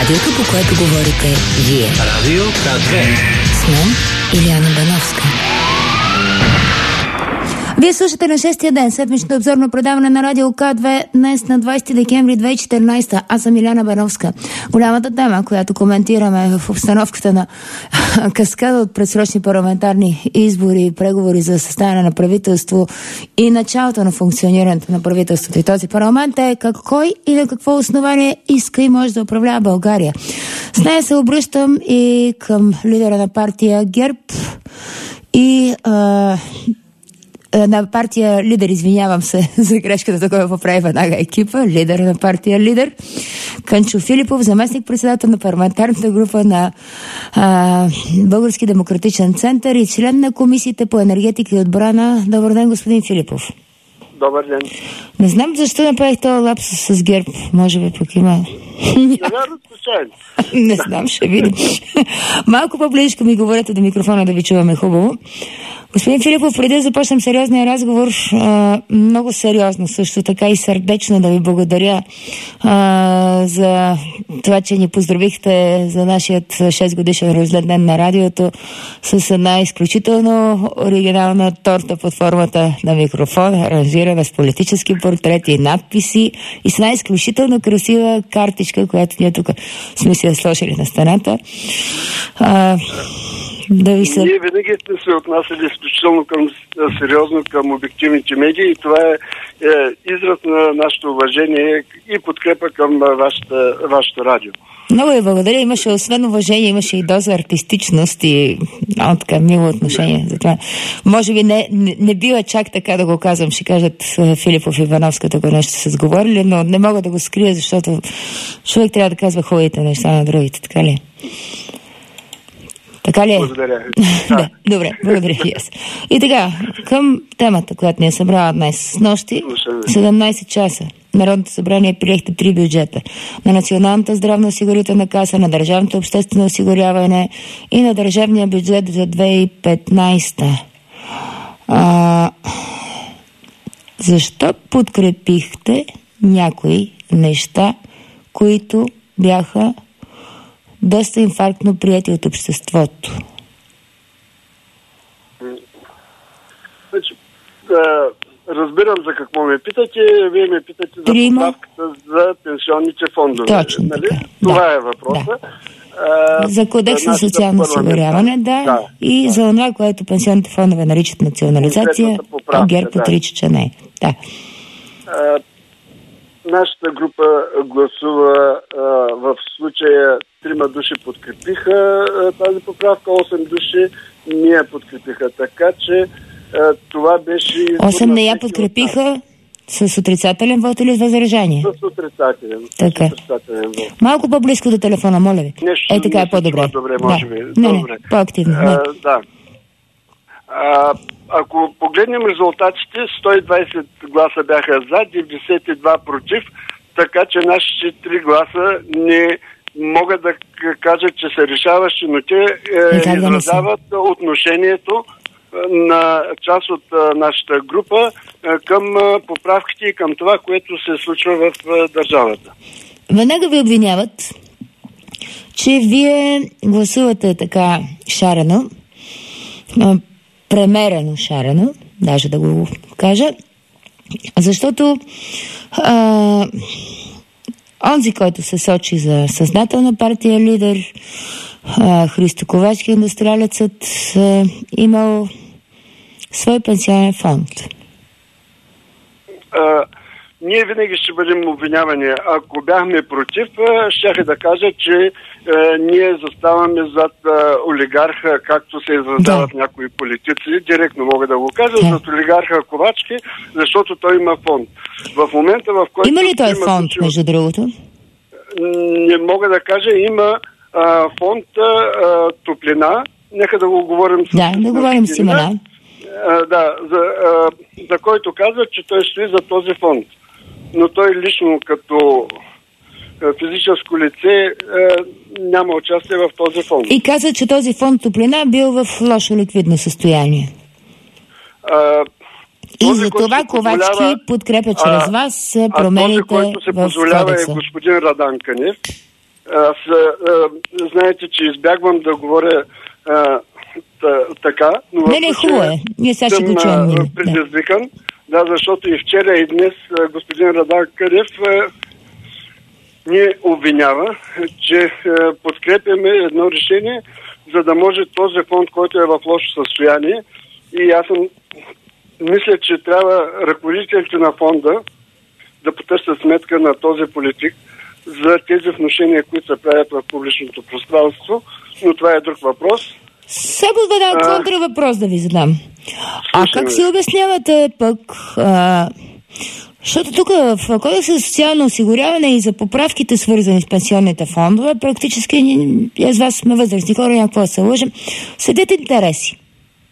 Радиото, по което говорите вие. Радио К2. С мен Илияна Бановска. Вие слушате на 6-тия ден, седмичното обзорно предаване на Радио К2 днес на 20 декември 2014. Аз съм Илияна Бановска. Голямата тема, която коментираме в обстановката на каскада от предсрочни парламентарни избори и преговори за съставяне на правителство и началото на функционирането на правителството и този парламент е кой и на какво основание иска и може да управлява България. С нея се обръщам и към лидера на партия ГЕРБ и на партия Лидер, извинявам се за грешката, да го поправи веднага екипа, лидер на партия Лидер, Кънчо Филипов, заместник-председател на парламентарната група на Български демократичен център и член на комисиите по енергетика и отбрана. Добър ден, господин Филипов. Добър ден. Не знам защо направих този лапсус с ГЕРБ. Може би пък има... Не знам, ще видим. Малко по-близко ми говорете до микрофона, да ви чуваме хубаво. Господин Филипов, преди да започнем сериозния разговор, много сериозно, също така и сърдечно да ви благодаря за това, че ни поздравихте за нашият 6 годишен рожден ден на радиото с една изключително оригинална торта под формата на микрофон, аранжирана с политически портрети, надписи и с една изключително красива картичка, която ние тук сме си я сложили на стената. Ние винаги сме се отнасяли изключително сериозно към обективните медии и това е израз на нашето уважение и подкрепа към вашето радио. Много ви благодаря. Имаше освен уважение, имаше и доза артистичност и много така мило отношение. Затова, може би не бива чак така да го казвам, ще кажат Филипов и Ивановска, тук нещо са сговорили, но не мога да го скрия, защото човек трябва да казва хубавите неща на другите, така ли? Така ли е? Благодаря. Да, добре, благодаря и аз. И така, към темата, която ни е събрала днес. С нощи, 17 часа, Народното събрание приехте 3 бюджета. На Националната здравноосигурителна каса, на Държавното обществено осигуряване и на държавния бюджет за 2015. Защо подкрепихте някои неща, които бяха доста инфарктно прияти от обществото? Разбирам за какво ме питате. Вие ме питате за поправката за пенсионните фондове. Точно нали? така. Това е въпроса. Да. За кодекс на социално осигуряване, да. И за това, което пенсионните фондове наричат национализация, а ГЕРБ отрича, че не. Да. Нашата група гласува в случая 3 души подкрепиха тази поправка, 8 души не я подкрепиха. Така че това беше... 8 не я подкрепиха с отрицателен вот или с въздържание? С отрицателен. Така. Вот. Малко по-близко до телефона, моля ви. Така е по-добре. По-добре, може би. Не, по-активно. Да. Ако погледнем резултатите, 120 гласа бяха за, 92 против, така че нашите 3 гласа не могат да кажат, че са решаващи, но те изразяват отношението на част от нашата група към поправките и към това, което се случва в държавата. Веднага ви обвиняват, че вие гласувате така шарено, премерено шарено, даже да го кажа, защото онзи, който се сочи за създател на партия Лидер, Христо Ковачки, индустриалецът, имал свой пенсионен фонд. Ние винаги ще бъдем обвинявани. Ако бяхме против, щях да кажа, че ние заставаме зад олигарха, както се изразяват някои политици, директно мога да го кажа, зад олигарха Ковачки, защото той има фонд. В момента, в който... Има ли той фонд, между другото? Не мога да кажа, има фонд топлина. Нека да го говорим с... Да говорим с имена. За който казва, че той стои за този фонд. Но той лично като физическо лице няма участие в този фонд. И каза, че този фонд топлина бил в лошо ликвидно състояние. И за това Ковачки подкрепя чрез вас промените в кодекса. Този, който се позволява е господин Радан Кънев. Аз знаете, че избягвам да говоря така, но не, хубаво е. Ние сега ще го чуем. Предизвикан. Да, защото и вчера и днес господин Радан Кънев ни обвинява, че подкрепяме едно решение, за да може този фонд, който е в лошо състояние, и аз мисля, че трябва ръководителите на фонда да потърсят сметка на този политик за тези внушения, които се правят в публичното пространство, но това е друг въпрос. Сега контравъпрос да ви задам. Как си обяснявате пък... Защото тук в Кодекса за социално осигуряване и за поправките, свързани с пенсионните фондове, практически, с вас сме възрастни хора, някакво да се лъжим, седят интереси.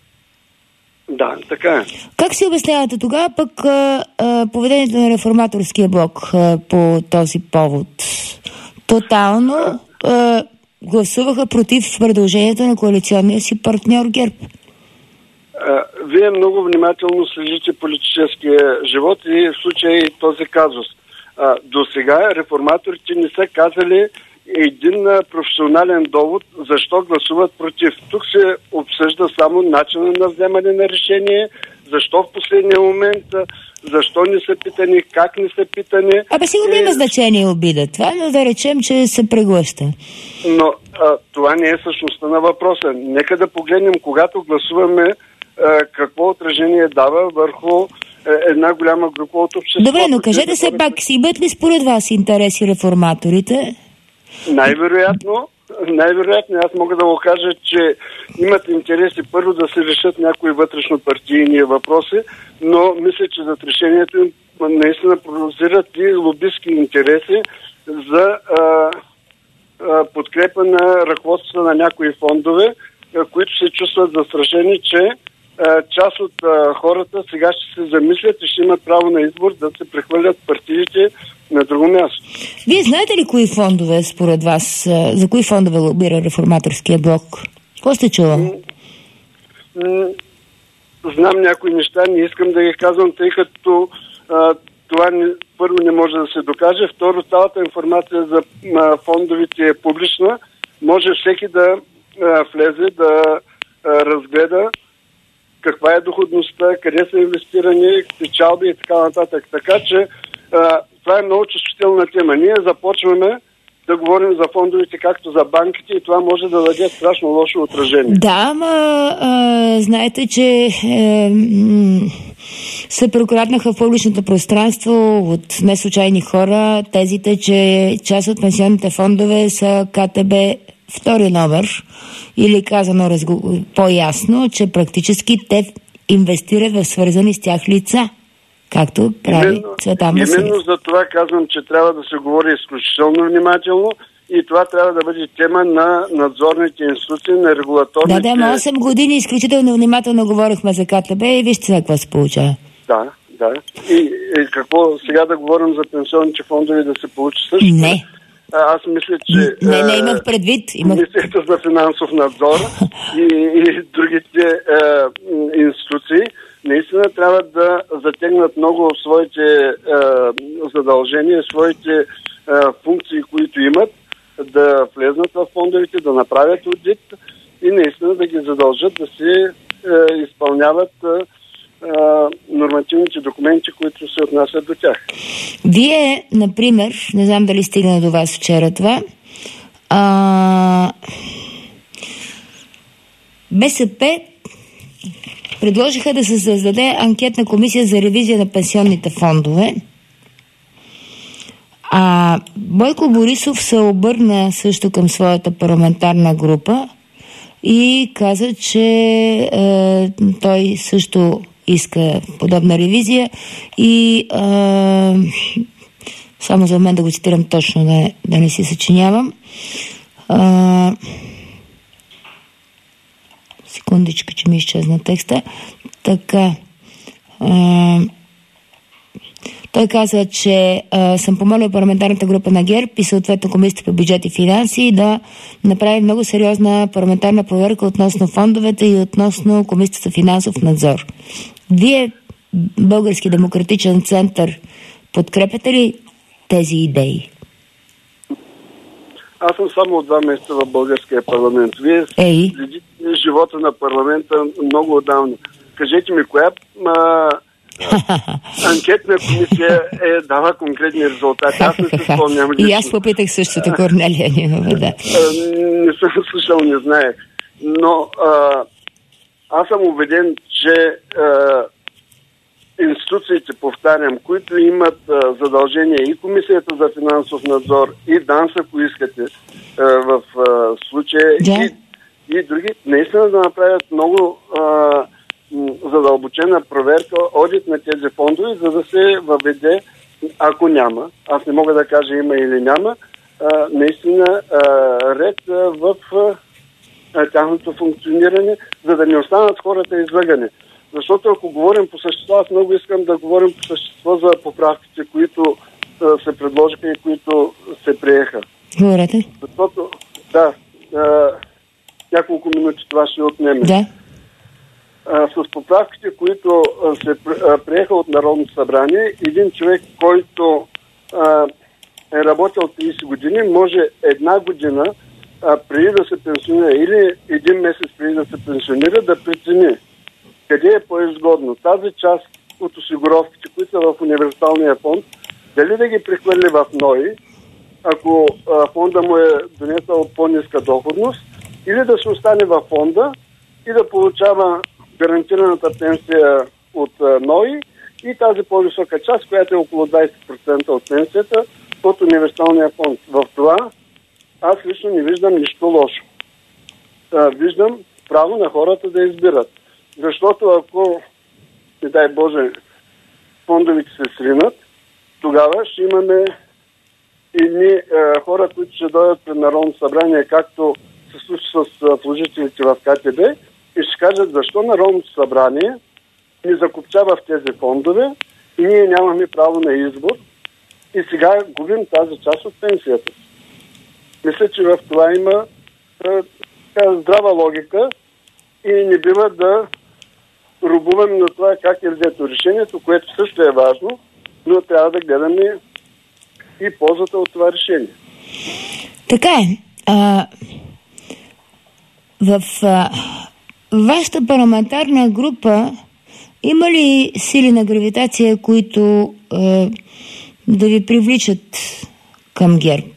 Да, така е. Как си обяснявате тогава пък поведението на Реформаторския блок по този повод? Тотално гласуваха против предложението на коалиционния си партньор ГЕРБ. Вие много внимателно следите политическия живот и в случая и този казус. До сега реформаторите не са казали един професионален довод защо гласуват против. Тук се обсъжда само начина на вземане на решение, защо в последния момент, защо не са питани, как не са питани. Сигурно има значение обида. Това, но да речем, че се преглъща. Но това не е същността на въпроса. Нека да погледнем, когато гласуваме, какво отражение дава върху една голяма група от обществото. Добре, но кажете се пак, си имат ли според вас интереси реформаторите? Най-вероятно, аз мога да го кажа, че имат интереси първо да се решат някои вътрешно-партийни въпроси, но мисля, че зад решението им наистина прогнозират и лобистки интереси за подкрепа на ръководството на някои фондове, които се чувстват застрашени, че част от хората сега ще се замислят и ще имат право на избор да се прехвърлят партиите на друго място. Вие знаете ли кои фондове според вас, за кои фондове лобира Реформаторския блок? Какво сте чувал? Знам някои неща, не искам да ги казвам, тъй като това първо не може да се докаже. Второ, цялата информация за фондовете е публична. Може всеки да влезе, да разгледа каква е доходността, къде са инвестирани, печалби и така нататък. Така че това е много чувствителна тема. Ние започваме да говорим за фондовете, както за банките, и това може да даде страшно лошо отражение. Да, знаете, че се прокраднаха в публичното пространство от неслучайни хора тезите, че част от пенсионните фондове са КТБ втори номер, или казано по-ясно, че практически те инвестират в свързани с тях лица, както прави Цветан Василев. Именно за това казвам, че трябва да се говори изключително внимателно и това трябва да бъде тема на надзорните институции, на регулаторните... Да, 8 години изключително внимателно говорихме за КТБ и вижте сега какво се получава. Да. И какво сега да говорим за пенсионните фондове да се получи също? Не. Аз мисля, че... Не имах предвид. Комисията за финансов надзор и другите институции наистина трябва да затегнат много от своите задължения, своите функции, които имат, да влезнат в фондовете, да направят аудит и наистина да ги задължат да се изпълняват нормативните документи, които се отнасят до тях. Вие, например, не знам дали стигна до вас вчера това, БСП предложиха да се създаде анкетна комисия за ревизия на пенсионните фондове. Бойко Борисов се обърна също към своята парламентарна група и каза, че той също иска подобна ревизия и само за мен да го цитирам точно, да не си съчинявам. Секундичка, че ми изчезна текста. Така. Той каза, че съм помолил парламентарната група на ГЕРБ и съответно Комисията по бюджет и финанси да направи много сериозна парламентарна проверка относно фондовете и относно Комисията за финансов надзор. Вие, Български демократичен център, подкрепяте ли тези идеи? Аз съм само от 2 месеца в българския парламент. Вие следите живота на парламента много отдавна. Кажете ми, коя анкетна комисия дава конкретни резултати? Аз не се спомням лично. И аз попитах същото, Корнелия Нинова, да. Не съм слушал, не знаех. Но аз съм убеден, че институциите, повтарям, които имат задължения, и Комисията за финансов надзор, и ДАНС, ако искате, в случая, и други, наистина да направят много задълбочена проверка, одит на тези фондове, за да се въведе, ако няма, аз не мога да кажа има или няма, наистина ред в тяхното функциониране, за да не останат хората излъгани. Защото ако говорим по същество, аз много искам да говорим по същество за поправките, които се предложиха и които се приеха. Говорете. Защото, няколко минути това ще отнеме. Да. С поправките, които се приеха от Народното събрание, един човек, който е работил 30 години, може една година преди да се пенсионира или един месец преди да се пенсионира, да прецени къде е по-изгодно тази част от осигуровките, които са в универсалния фонд, дали да ги прехвърли в НОИ, ако фонда му е донесъл по-ниска доходност, или да се остане във фонда и да получава гарантираната пенсия от НОИ и тази по-висока част, която е около 20% от пенсията от универсалния фонд. В това аз лично не виждам нищо лошо. Виждам право на хората да избират. Защото ако, не дай Боже, фондовите се сринат, тогава ще имаме едни хора, които ще дойдат пред Народното събрание, както се случи с служителите в КТБ, и ще кажат защо Народното събрание ни закупчава в тези фондове и ние нямаме право на избор и сега губим тази част от пенсията. Мисля, че в това има здрава логика и не бива да рубуваме на това как е взето решението, което също е важно, но трябва да гледаме и ползата от това решение. Така е. В вашата парламентарна група има ли сили на гравитация, които да ви привличат към ГЕРБ?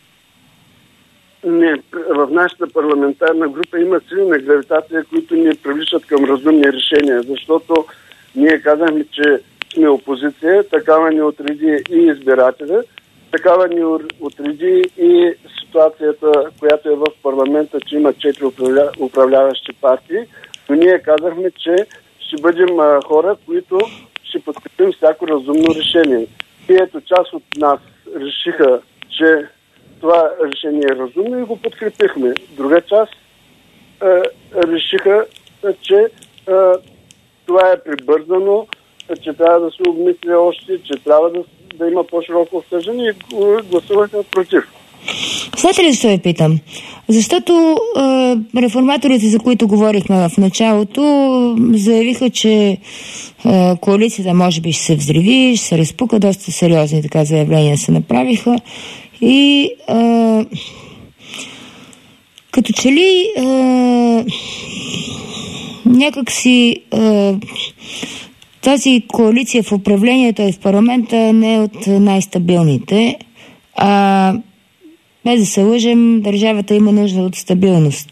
Не, в нашата парламентарна група има сили на гравитация, които ни привличат към разумни решения, защото ние казахме, че сме опозиция, такава ни отреди и избирателя, такава ни отреди и ситуацията, която е в парламента, че има 4 управляващи партии, но ние казахме, че ще бъдем хора, които ще подкрепим всяко разумно решение. И ето част от нас решиха, че това решение е разумно и го подкрепихме. Друга част решиха, че това е прибързано, че трябва да се обмисля още, че трябва да има по-широко обсъждане и гласуваха против. Знаете ли защо ви питам? Защото реформаторите, за които говорихме в началото, заявиха, че коалицията може би ще се взриви, ще се разпука, доста сериозни така заявления се направиха. И като че ли някакси тази коалиция в управлението и в парламента не е от най-стабилните, без да се лъжем, държавата има нужда от стабилност.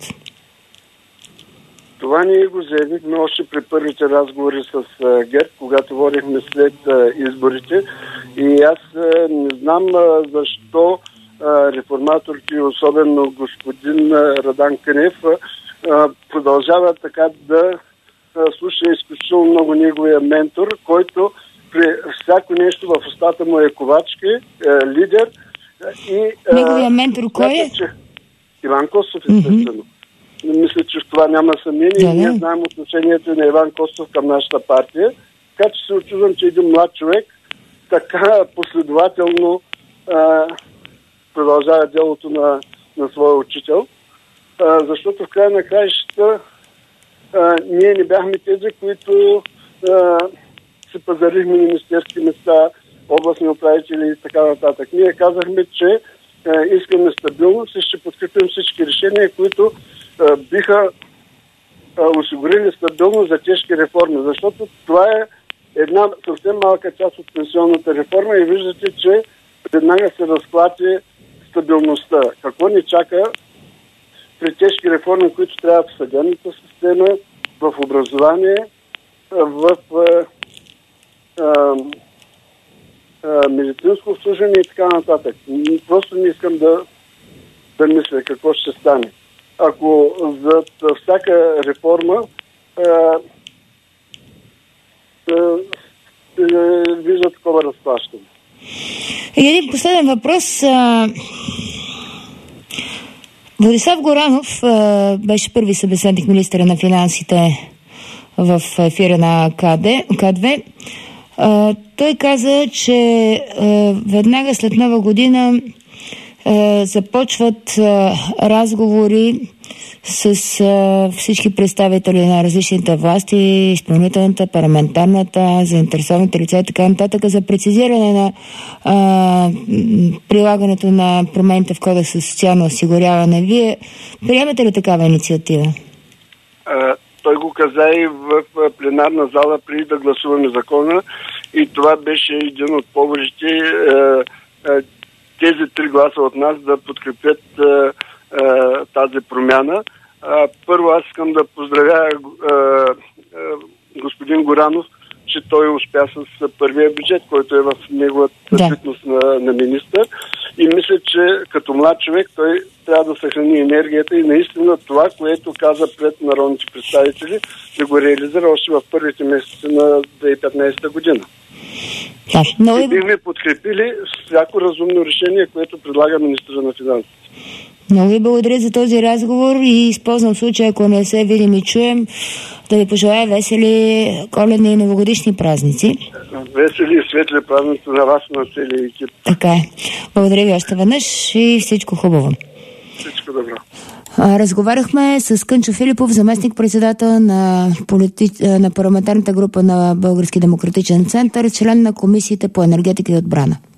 Това ние го заявихме още при първите разговори с ГЕРБ, когато водихме след изборите. И аз не знам защо реформаторите, особено господин Радан Кънев, продължава така да слуша изключително много неговия ментор, който при всяко нещо в устата му е ковачки, лидер. Неговия ментор кой е? Иван Костов, естествено. Мисля, че в това няма съмнение. Ние знаем отношението на Иван Костов към нашата партия. Така че се очудвам, че един млад човек така последователно продължава делото на своя учител. Защото в края на краищата ние не бяхме тези, които се пазарихме министерски места, областни управители и така нататък. Ние казахме, че искаме стабилност и ще подкрепим всички решения, които биха осигурили стабилност за тежки реформи. Защото това е една съвсем малка част от пенсионната реформа и виждате, че веднага се разклати стабилността. Какво ни чака при тежки реформи, които трябва в съдебната система, в образование, в медицинско обслужване и така нататък. Просто не искам да мисля какво ще стане. Ако за всяка реформа вижда такова разплащане. Един последен въпрос. Владислав Горанов беше първи събеседник министъра на финансите в ефира на К2. Той каза, че веднага след Нова година започват разговори с всички представители на различните власти, изпълнителната, парламентарната, заинтересованите лица и така нататък за прецизиране на прилагането на промените в Кодекса за социално осигуряване. Вие приемате ли такава инициатива? Той го каза и в пленарна зала преди да гласуваме закона и това беше един от поводите тези 3 гласа от нас да подкрепят тази промяна. Първо аз искам да поздравя господин Горанов, че той успя с първия бюджет, който е в неговата битност на министър. И мисля, че като млад човек той трябва да съхрани енергията и наистина това, което каза пред народните представители, да го реализира още в първите месеци на 2015 година. И бихме подкрепили всяко разумно решение, което предлага министъра на финансите. Много ви благодаря за този разговор и използвам случая, ако не се видим и чуем, да ви пожелая весели коледни и новогодишни празници. Весели и светли празници на вас, на целия екип. Така е. Благодаря ви още веднъж и всичко хубаво. Всичко добро. Разговаряхме с Кънчо Филипов, заместник-председател на парламентарната група на Български демократичен център, член на комисиите по енергетика и отбрана.